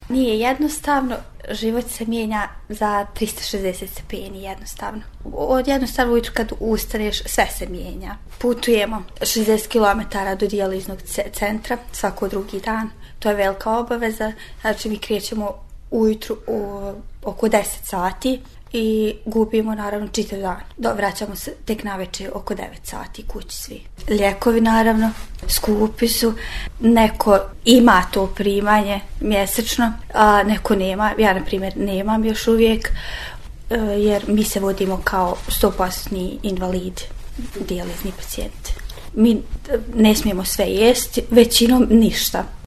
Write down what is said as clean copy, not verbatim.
Nije jednostavno, život se mijenja za 360 stepeni jednostavno. Jednostavno ujutro kad ustaneš sve se mijenja. Putujemo 60 km do dijaliznog centra svako drugi dan. To je velika obaveza. Znači mi krećemo ujutru oko 10 sati i gubimo naravno čitav dan. Vraćamo se tek navečer oko 9 sati kući svi. Lijekovi naravno skupi su. Neko ima to primanje mjesečno, a neko nema. Ja na primjer nemam još uvijek jer mi se vodimo kao 100% invalid, dijalizni pacijenti. Mi ne smijemo sve jesti, većinom ništa.